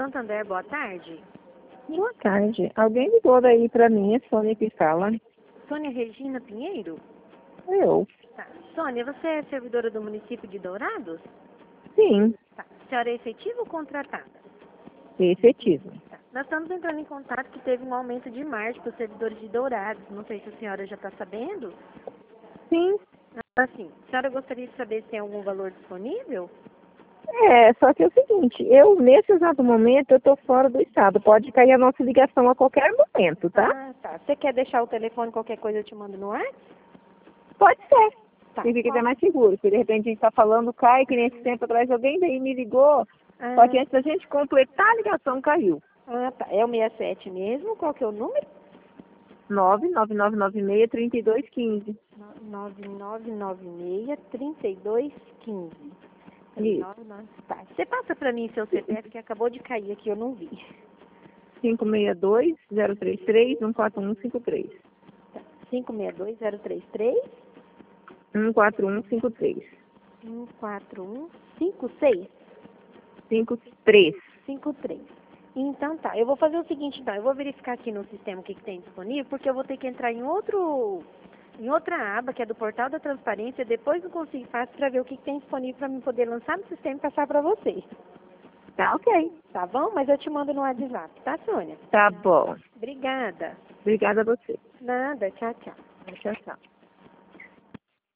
Santander, boa tarde. Boa tarde. Alguém ligou daí pra mim, é Sônia que fala. Sônia Regina Pinheiro? Eu. Tá. Sônia, você é servidora do município de Dourados? Sim, Tá. A senhora é efetiva ou contratada? efetivo. Tá. Nós estamos entrando em contato que teve um aumento de margem para os servidores de Dourados. Não sei se a senhora já está sabendo. Sim. Assim, a senhora gostaria de saber se tem algum valor disponível? Só que é o seguinte, nesse exato momento, eu tô fora do estado. Pode cair a nossa ligação a qualquer momento, tá? Ah, tá. Você quer deixar o telefone, qualquer coisa eu te mando no ar? Pode ser. Tá. Se fica até mais seguro, porque de repente a gente tá falando, cai, que nesse tempo atrás alguém daí me ligou, só que antes da gente completar a ligação, caiu. Ah, tá. É o 67 mesmo? Qual que é o número? 99996-3215. 9996-3215. Isso. Tá. Você passa pra mim seu CPF que acabou de cair aqui, eu não vi. 562-033-14153. 562-033 14153. 14156 53. 53. Então tá, eu vou fazer o seguinte então, eu vou verificar aqui no sistema o que tem disponível, porque eu vou ter que entrar em outra aba, que é do portal da transparência, depois do Consigo Fácil, para ver o que tem disponível para mim poder lançar no sistema e passar para vocês. Tá ok. Tá bom? Mas eu te mando no WhatsApp, tá, Sônia? Tá bom. Obrigada. Obrigada a você. Nada, tchau, tchau. Tchau, tchau.